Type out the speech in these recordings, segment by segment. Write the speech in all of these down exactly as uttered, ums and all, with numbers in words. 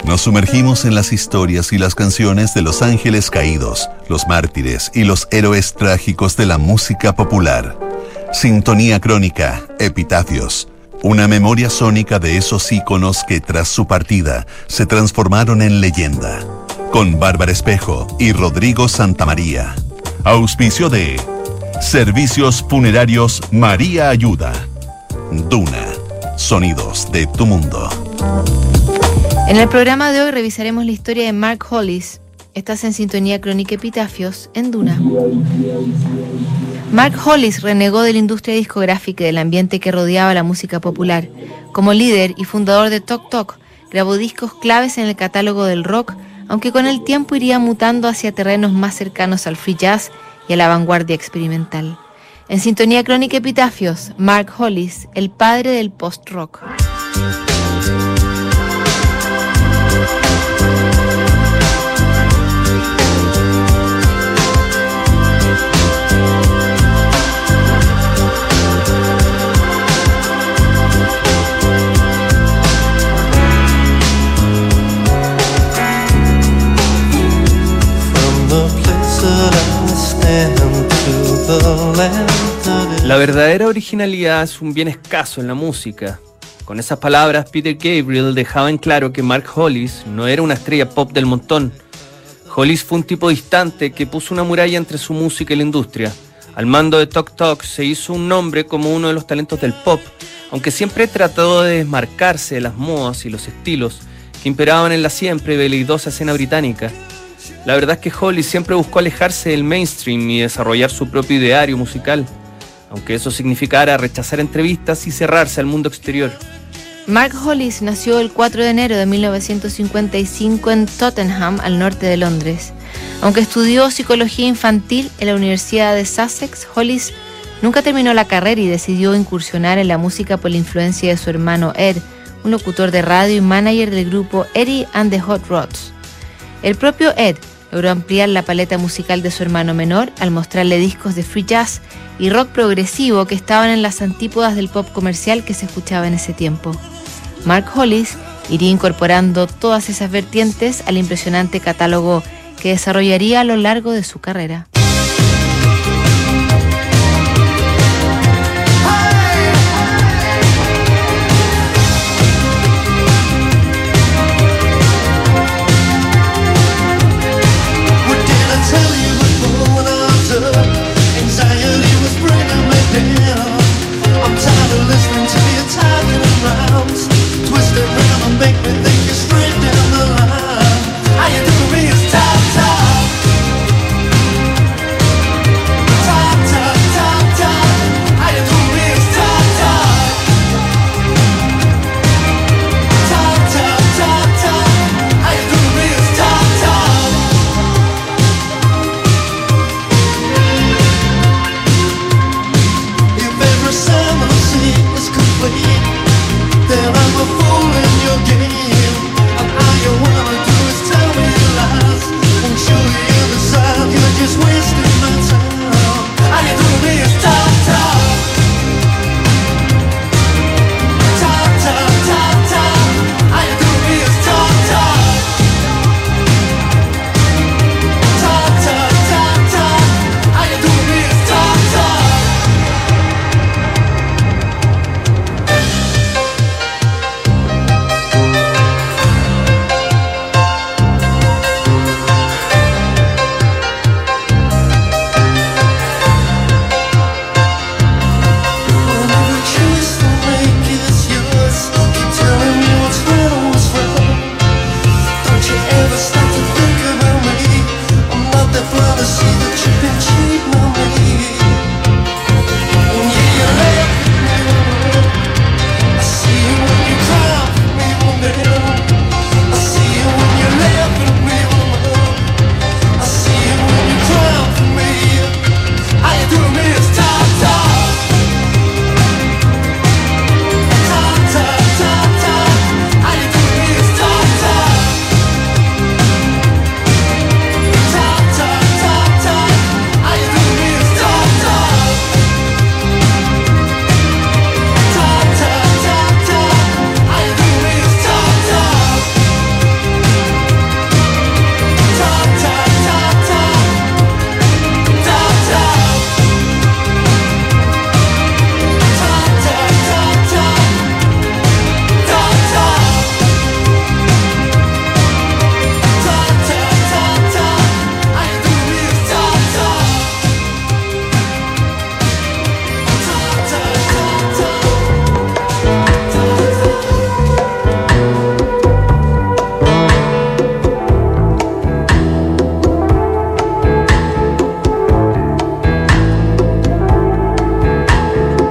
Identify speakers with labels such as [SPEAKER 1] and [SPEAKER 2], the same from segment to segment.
[SPEAKER 1] Nos sumergimos en las historias y las canciones de los ángeles caídos, los mártires y los héroes trágicos de la música popular. Sintonía crónica, epitafios. Una memoria sónica de esos íconos que tras su partida se transformaron en leyenda. Con Bárbara Espejo y Rodrigo Santamaría. Auspicio de Servicios Funerarios María Ayuda. Duna. Sonidos de tu mundo.
[SPEAKER 2] En el programa de hoy revisaremos la historia de Mark Hollis. Estás en Sintonía Crónica Epitafios en Duna. Mark Hollis renegó de la industria discográfica y del ambiente que rodeaba la música popular. Como líder y fundador de Tok Tok, grabó discos claves en el catálogo del rock, aunque con el tiempo iría mutando hacia terrenos más cercanos al free jazz y a la vanguardia experimental. En Sintonía Crónica Epitafios, Mark Hollis, el padre del post-rock.
[SPEAKER 3] La verdadera originalidad es un bien escaso en la música. Con esas palabras, Peter Gabriel dejaba en claro que Mark Hollis no era una estrella pop del montón. Hollis fue un tipo distante que puso una muralla entre su música y la industria. Al mando de Tok Tok se hizo un nombre como uno de los talentos del pop, aunque siempre trató de desmarcarse de las modas y los estilos que imperaban en la siempre veleidosa escena británica. La verdad es que Hollis siempre buscó alejarse del mainstream y desarrollar su propio ideario musical, aunque eso significara rechazar entrevistas y cerrarse al mundo exterior.
[SPEAKER 2] Mark Hollis nació el cuatro de enero de mil novecientos cincuenta y cinco en Tottenham, al norte de Londres. Aunque estudió psicología infantil en la Universidad de Sussex, Hollis nunca terminó la carrera y decidió incursionar en la música por la influencia de su hermano Ed, un locutor de radio y manager del grupo Eddie and the Hot Rods. El propio Ed logró ampliar la paleta musical de su hermano menor al mostrarle discos de free jazz y rock progresivo que estaban en las antípodas del pop comercial que se escuchaba en ese tiempo. Mark Hollis iría incorporando todas esas vertientes al impresionante catálogo que desarrollaría a lo largo de su carrera.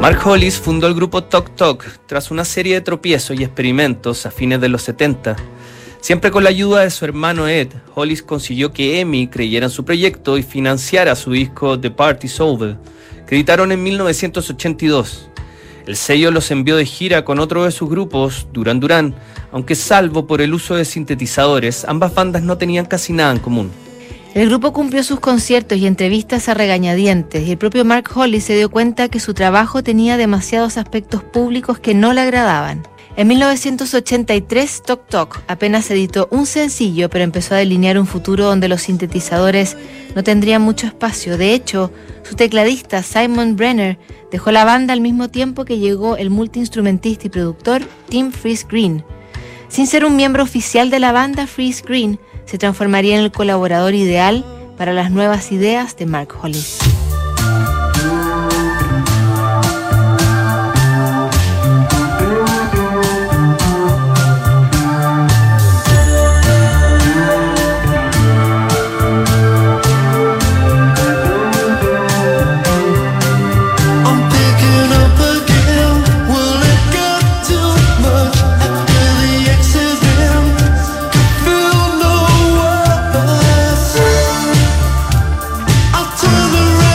[SPEAKER 3] Mark Hollis fundó el grupo Tok Tok tras una serie de tropiezos y experimentos a fines de los setenta. Siempre con la ayuda de su hermano Ed, Hollis consiguió que EMI creyera en su proyecto y financiara su disco The Party's Over, que editaron en mil novecientos ochenta y dos. El sello los envió de gira con otro de sus grupos, Duran Duran, aunque salvo por el uso de sintetizadores, ambas bandas no tenían casi nada en común.
[SPEAKER 2] El grupo cumplió sus conciertos y entrevistas a regañadientes, y el propio Mark Hollis se dio cuenta que su trabajo tenía demasiados aspectos públicos que no le agradaban. En mil novecientos ochenta y tres, Tok Tok apenas editó un sencillo, pero empezó a delinear un futuro donde los sintetizadores no tendrían mucho espacio. De hecho, su tecladista Simon Brenner dejó la banda al mismo tiempo que llegó el multiinstrumentista y productor Tim Friese-Greene. Sin ser un miembro oficial de la banda, Friese-Greene se transformaría en el colaborador ideal para las nuevas ideas de Mark Hollis.
[SPEAKER 4] To the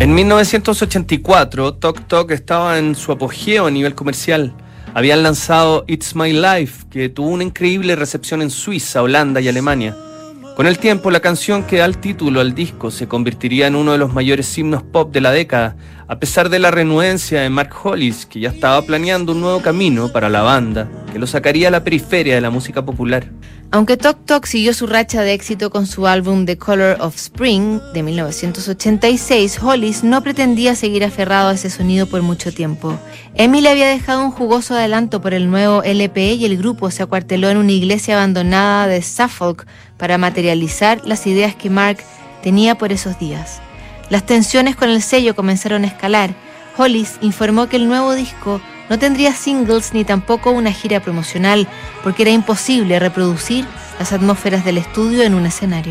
[SPEAKER 3] En mil novecientos ochenta y cuatro, Tok Tok estaba en su apogeo a nivel comercial. Habían lanzado It's My Life, que tuvo una increíble recepción en Suiza, Holanda y Alemania. Con el tiempo, la canción que da el título al disco se convertiría en uno de los mayores himnos pop de la década, a pesar de la renuencia de Mark Hollis, que ya estaba planeando un nuevo camino para la banda, que lo sacaría a la periferia de la música popular.
[SPEAKER 2] Aunque Tok Tok siguió su racha de éxito con su álbum The Color of Spring de mil novecientos ochenta y seis, Hollis no pretendía seguir aferrado a ese sonido por mucho tiempo. Emi le había dejado un jugoso adelanto por el nuevo L P y el grupo se acuarteló en una iglesia abandonada de Suffolk para materializar las ideas que Mark tenía por esos días. Las tensiones con el sello comenzaron a escalar. Hollis informó que el nuevo disco no tendría singles ni tampoco una gira promocional, porque era imposible reproducir las atmósferas del estudio en un escenario.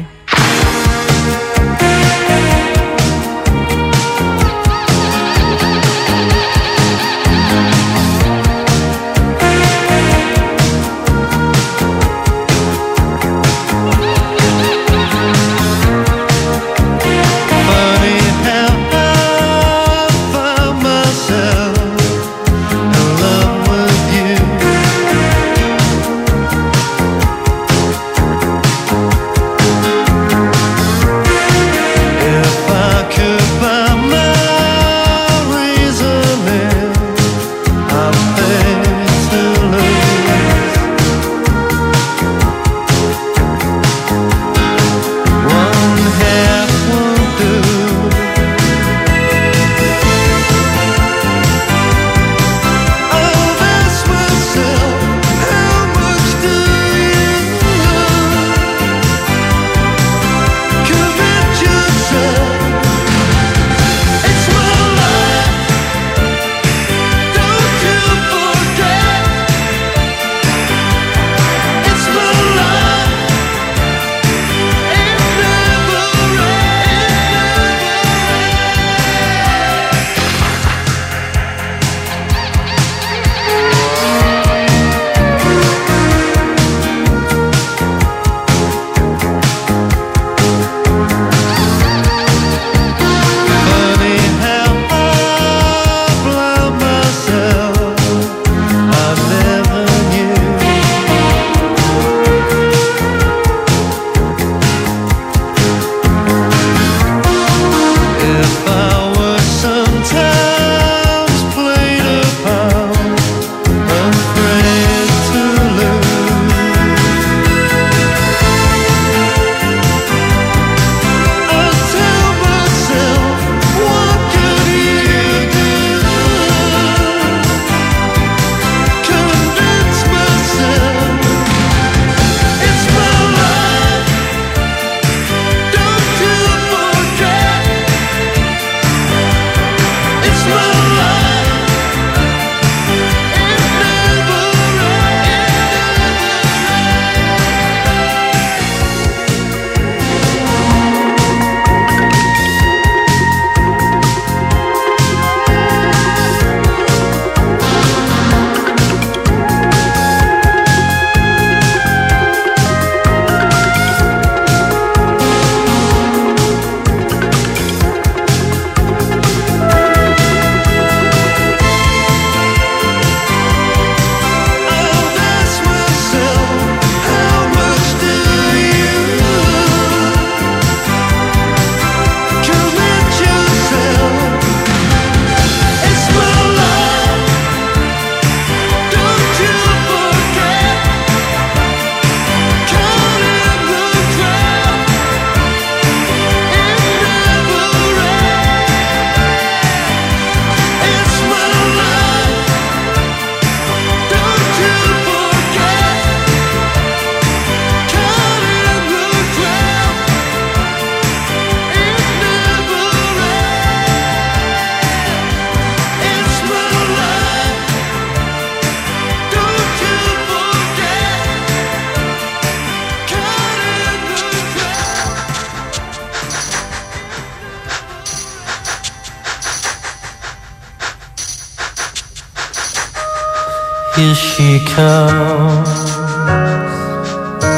[SPEAKER 3] Here she comes.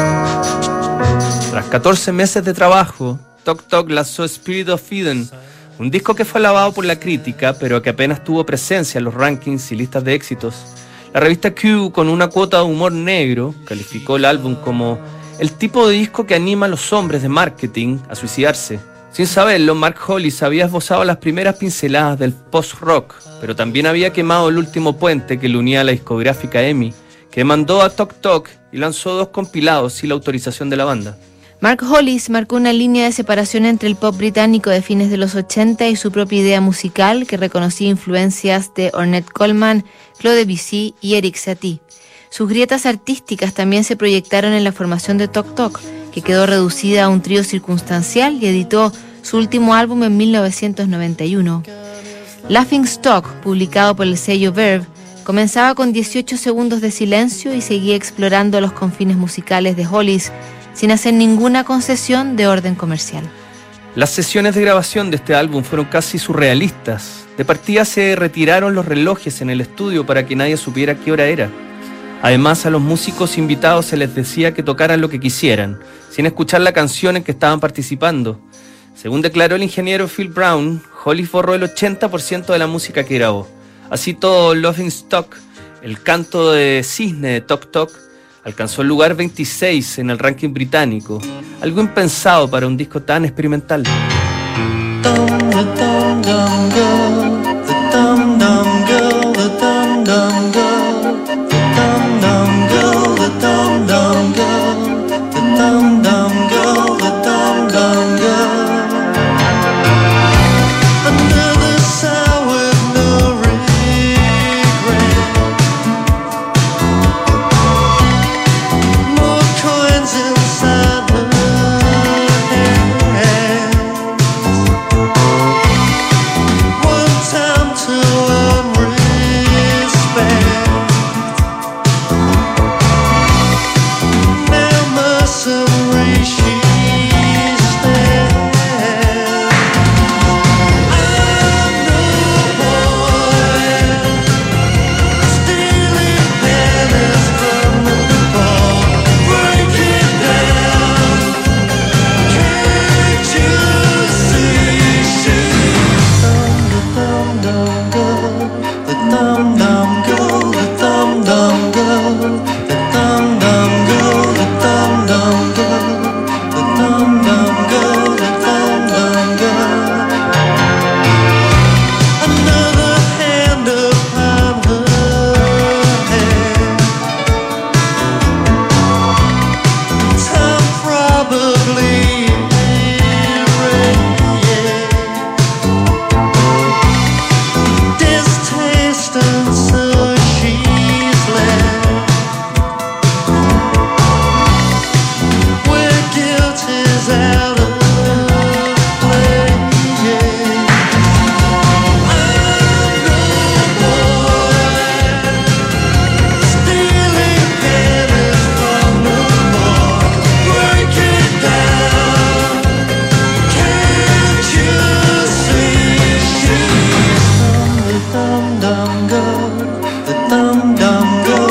[SPEAKER 3] Tras catorce meses de trabajo, Tok Tok lanzó Spirit of Eden, Un disco que fue alabado por la crítica, pero que apenas tuvo presencia en los rankings y listas de éxitos. La revista Q, con una cuota de humor negro, calificó el álbum como el tipo de disco que anima a los hombres de marketing a suicidarse. Sin saberlo, Mark Hollis había esbozado las primeras pinceladas del post-rock, pero también había quemado el último puente que le unía a la discográfica E M I, que mandó a Tok Tok y lanzó dos compilados sin la autorización de la banda.
[SPEAKER 2] Mark Hollis marcó una línea de separación entre el pop británico de fines de los ochenta y su propia idea musical, que reconocía influencias de Ornette Coleman, Claude Debussy y Eric Satie. Sus grietas artísticas también se proyectaron en la formación de Tok Tok, que quedó reducida a un trío circunstancial y editó su último álbum en mil novecientos noventa y uno. Laughing Stock, publicado por el sello Verve, comenzaba con dieciocho segundos de silencio y seguía explorando los confines musicales de Hollis sin hacer ninguna concesión de orden comercial.
[SPEAKER 3] Las sesiones de grabación de este álbum fueron casi surrealistas. De partida se retiraron los relojes en el estudio para que nadie supiera qué hora era. Además, a los músicos invitados se les decía que tocaran lo que quisieran, sin escuchar la canción en que estaban participando. Según declaró el ingeniero Phil Brown, Hollis borró el ochenta por ciento de la música que grabó. Así todo, Laughing Stock, el canto de cisne de Tok Tok, alcanzó el lugar veintiséis en el ranking británico, algo impensado para un disco tan experimental.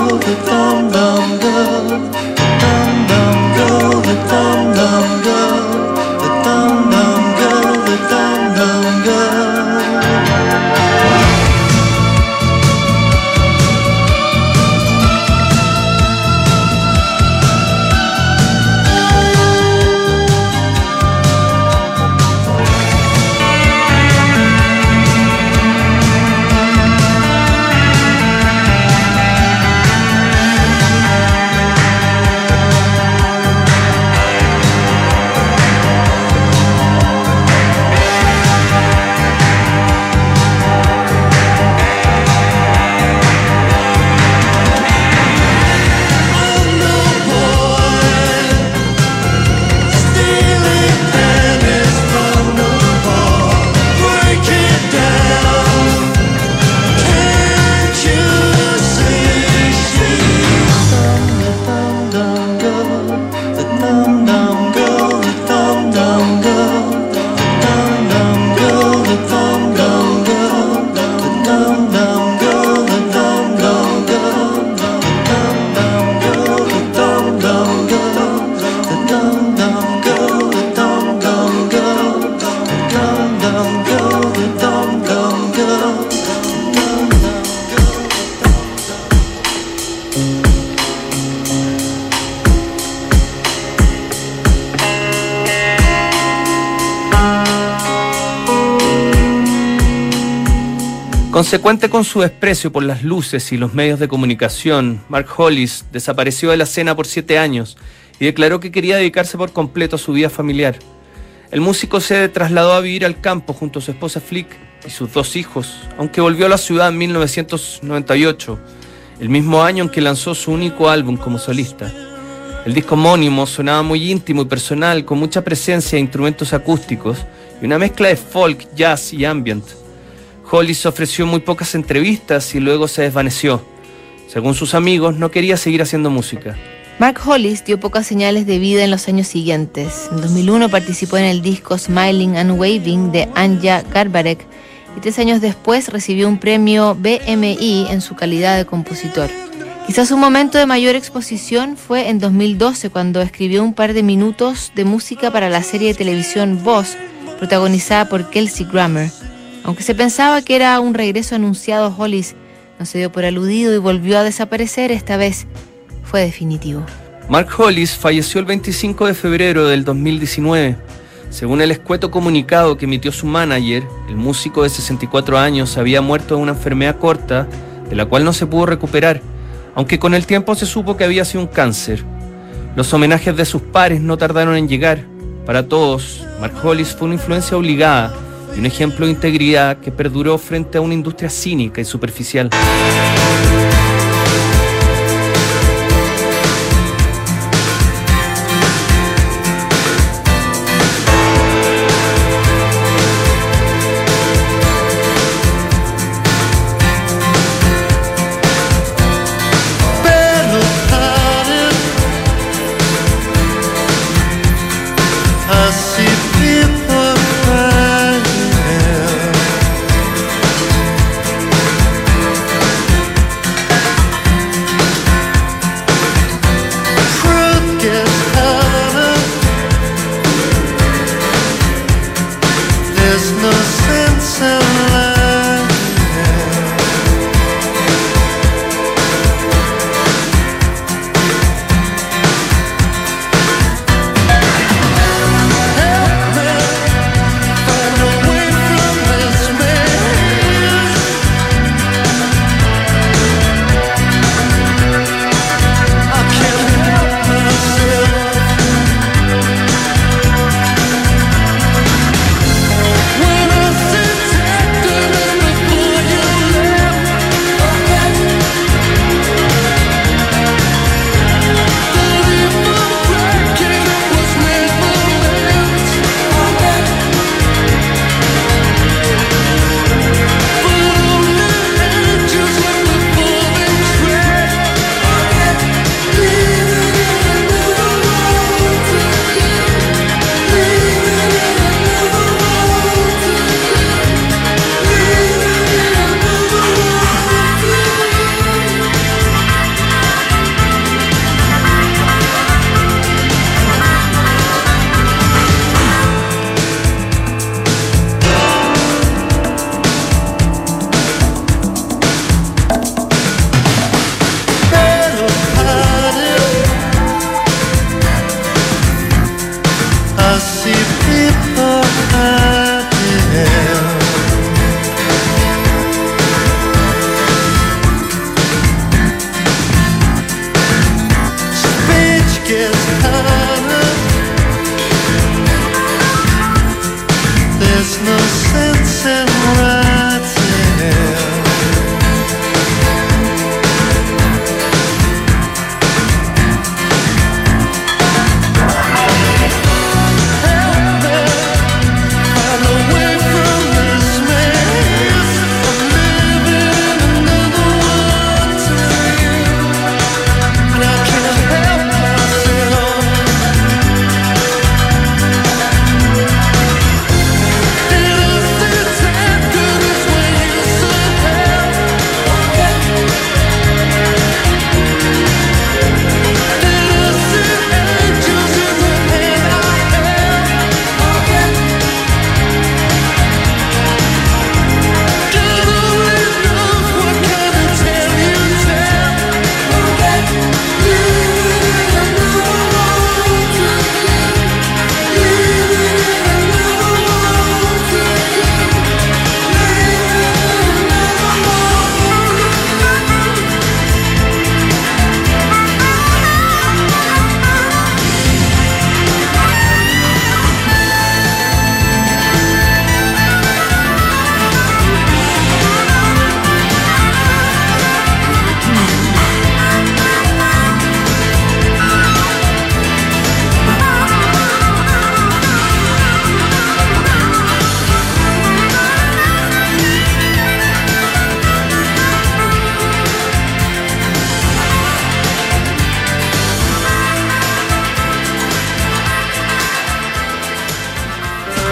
[SPEAKER 4] Dum dum go, the dum dum go.
[SPEAKER 3] Inconsecuente con su desprecio por las luces y los medios de comunicación, Mark Hollis desapareció de la escena por siete años y declaró que quería dedicarse por completo a su vida familiar. El músico se trasladó a vivir al campo junto a su esposa Flick y sus dos hijos, aunque volvió a la ciudad en mil novecientos noventa y ocho, el mismo año en que lanzó su único álbum como solista. El disco homónimo sonaba muy íntimo y personal, con mucha presencia de instrumentos acústicos y una mezcla de folk, jazz y ambient. Hollis ofreció muy pocas entrevistas y luego se desvaneció. Según sus amigos, no quería seguir haciendo música.
[SPEAKER 2] Mark Hollis dio pocas señales de vida en los años siguientes. En dos mil uno participó en el disco Smiling and Waving de Anja Garbarek y tres años después recibió un premio B M I en su calidad de compositor. Quizás un momento de mayor exposición fue en dos mil doce, cuando escribió un par de minutos de música para la serie de televisión Boss, protagonizada por Kelsey Grammer. Aunque se pensaba que era un regreso anunciado, Hollis no se dio por aludido y volvió a desaparecer. Esta vez fue definitivo.
[SPEAKER 3] Mark Hollis falleció el veinticinco de febrero del dos mil diecinueve. Según el escueto comunicado que emitió su manager, el músico de sesenta y cuatro años había muerto de una enfermedad corta, de la cual no se pudo recuperar, aunque con el tiempo se supo que había sido un cáncer. Los homenajes de sus pares no tardaron en llegar. Para todos, Mark Hollis fue una influencia obligada y un ejemplo de integridad que perduró frente a una industria cínica y superficial.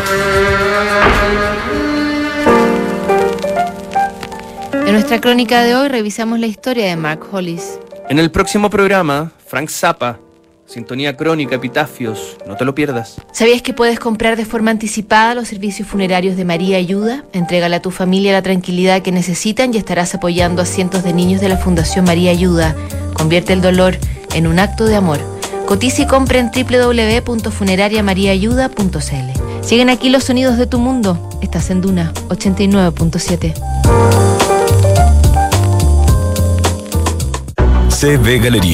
[SPEAKER 2] En nuestra crónica de hoy revisamos la historia de Mark Hollis.
[SPEAKER 3] En el próximo programa, Frank Zappa, Sintonía Crónica, Epitafios, no te lo pierdas.
[SPEAKER 2] ¿Sabías que puedes comprar de forma anticipada los servicios funerarios de María Ayuda? Entrégale a tu familia la tranquilidad que necesitan y estarás apoyando a cientos de niños de la Fundación María Ayuda. Convierte el dolor en un acto de amor. Cotiza y compra en doble u doble u doble u punto funeraria maría ayuda punto c l. Siguen aquí los sonidos de tu mundo. Estás en Duna ochenta y nueve punto siete.
[SPEAKER 4] C V Galería.